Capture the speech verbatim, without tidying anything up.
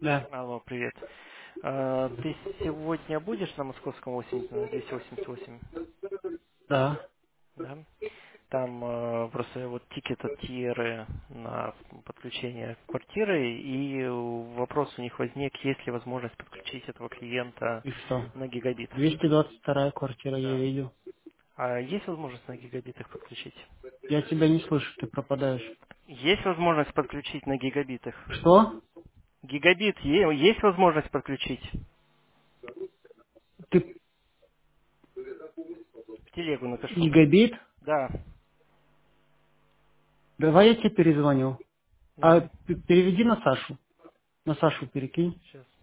Да. Алло, привет. А, ты сегодня будешь на московском восемь, на двести восемьдесят восемь? Да. Да? Там э, просто вот тикет от Тиеры на подключение квартиры, и вопрос у них возник, есть ли возможность подключить этого клиента И что? на гигабит. двести двадцать вторая квартира, я Да. видел. А есть возможность на гигабит их подключить? Я тебя не слышу, ты пропадаешь. Есть возможность подключить на гигабитах? Что? Гигабит е- есть возможность подключить? Ты В телегу напишу. гигабит? Да, Давай я тебе перезвоню. А да. п- переведи на Сашу. На Сашу перекинь. Сейчас.